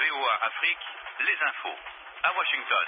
VOA Afrique, les infos. À Washington.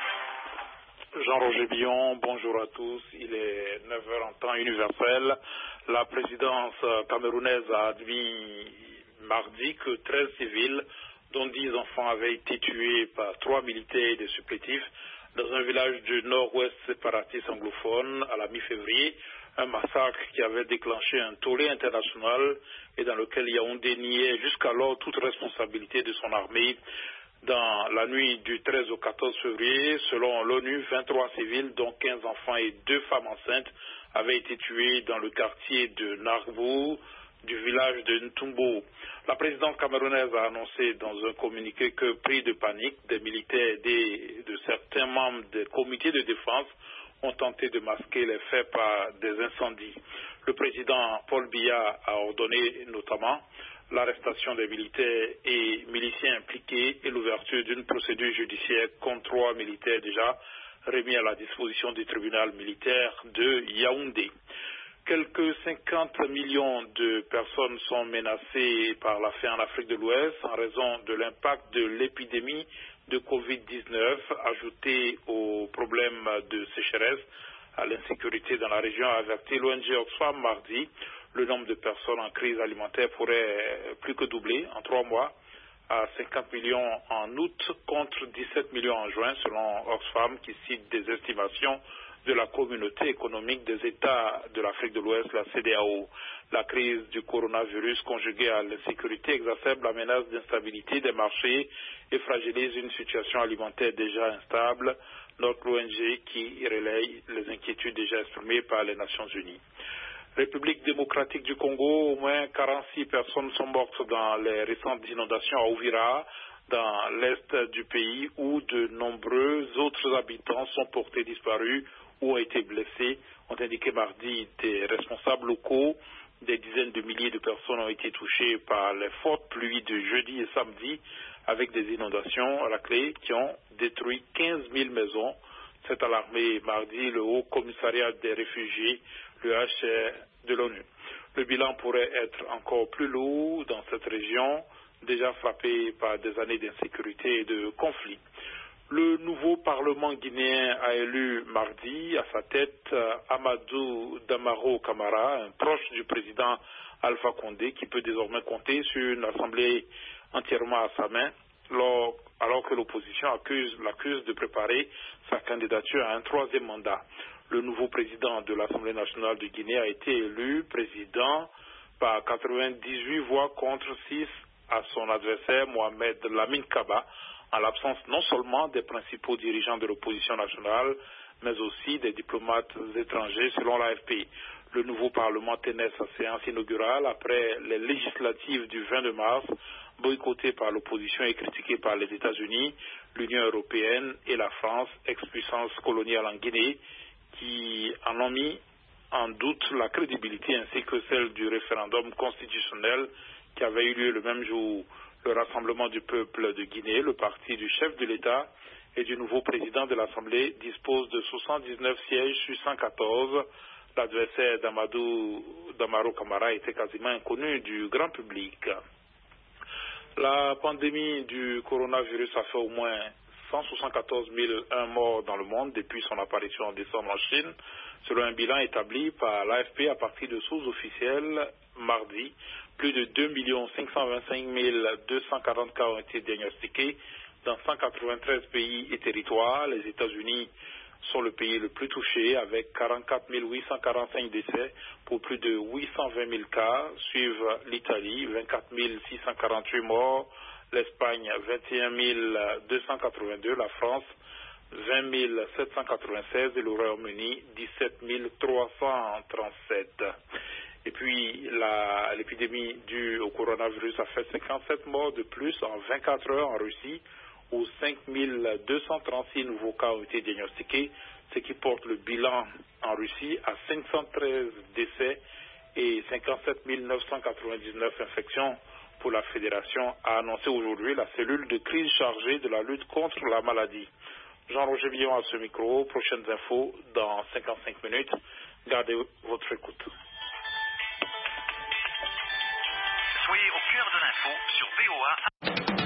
Jean-Roger Billon, bonjour à tous. Il est 9h en temps universel. La présidence camerounaise a admis mardi que 13 civils, dont 10 enfants, avaient été tués par 3 militaires et des supplétifs dans un village du nord-ouest séparatiste anglophone à la mi-février. Un massacre qui avait déclenché un tollé international et dans lequel Yaoundé niait jusqu'alors toute responsabilité de son armée. Dans la nuit du 13 au 14 février, selon l'ONU, 23 civils, dont 15 enfants et 2 femmes enceintes, avaient été tués dans le quartier de Nargou, du village de Ntumbo. La présidente camerounaise a annoncé dans un communiqué que, pris de panique, des militaires et de certains membres des comités de défense ont tenté de masquer les faits par des incendies. Le président Paul Biya a ordonné notamment l'arrestation des militaires et miliciens impliqués et l'ouverture d'une procédure judiciaire contre 3 militaires déjà remis à la disposition du tribunal militaire de Yaoundé. Quelques 50 millions de personnes sont menacées par la faim en Afrique de l'Ouest en raison de l'impact de l'épidémie de Covid-19 ajouté au problème de sécheresse, à l'insécurité dans la région, a averti l'ONG Oxfam mardi. Le nombre de personnes en crise alimentaire pourrait plus que doubler en 3 mois à 50 millions en août contre 17 millions en juin selon Oxfam qui cite des estimations de la communauté économique des États de l'Afrique de l'Ouest, la CEDEAO. La crise du coronavirus conjuguée à l'insécurité exacerbe la menace d'instabilité des marchés et fragilise une situation alimentaire déjà instable, notre ONG qui relaye les inquiétudes déjà exprimées par les Nations Unies. République démocratique du Congo, au moins 46 personnes sont mortes dans les récentes inondations à Uvira, dans l'est du pays, où de nombreux autres habitants sont portés disparus ou ont été blessés, ont indiqué mardi des responsables locaux. Des dizaines de milliers de personnes ont été touchées par les fortes pluies de jeudi et samedi, avec des inondations à la clé qui ont détruit 15 000 maisons. C'est alarmé mardi le Haut Commissariat des réfugiés, le HCR de l'ONU. Le bilan pourrait être encore plus lourd dans cette région, déjà frappée par des années d'insécurité et de conflits. Le nouveau Parlement guinéen a élu mardi à sa tête Amadou Damaro Camara, un proche du président Alpha Condé, qui peut désormais compter sur une assemblée entièrement à sa main, alors que l'opposition l'accuse de préparer sa candidature à un 3e mandat. Le nouveau président de l'Assemblée nationale de Guinée a été élu président par 98 voix contre 6 à son adversaire Mohamed Lamine Kaba, en l'absence non seulement des principaux dirigeants de l'opposition nationale, mais aussi des diplomates étrangers selon l'AFP. Le nouveau Parlement tenait sa séance inaugurale après les législatives du 22 mars, boycottées par l'opposition et critiquées par les États-Unis, l'Union européenne et la France, ex-puissance coloniale en Guinée, qui en ont mis en doute la crédibilité ainsi que celle du référendum constitutionnel qui avait eu lieu le même jour. Le Rassemblement du peuple de Guinée, le parti du chef de l'État et du nouveau président de l'Assemblée, dispose de 79 sièges sur 114. L'adversaire d'Amadou Damaro Camara était quasiment inconnu du grand public. La pandémie du coronavirus a fait au moins 174 001 morts dans le monde depuis son apparition en décembre en Chine, selon un bilan établi par l'AFP à partir de sources officielles mardi. Plus de 2 525 240 cas ont été diagnostiqués dans 193 pays et territoires. Les États-Unis sont le pays le plus touché avec 44 845 décès pour plus de 820 000 cas. Suivent l'Italie, 24 648 morts, l'Espagne, 21 282, la France, 20 796 et le Royaume-Uni, 17 337. Et puis, l'épidémie due au coronavirus a fait 57 morts de plus en 24 heures en Russie, où 5 236 nouveaux cas ont été diagnostiqués, ce qui porte le bilan en Russie à 513 décès et 57 999 infections pour la fédération, a annoncé aujourd'hui la cellule de crise chargée de la lutte contre la maladie. Jean-Roger Billon à ce micro. Prochaines infos dans 55 minutes. Gardez votre écoute. Soyez au cœur de l'info sur VOA.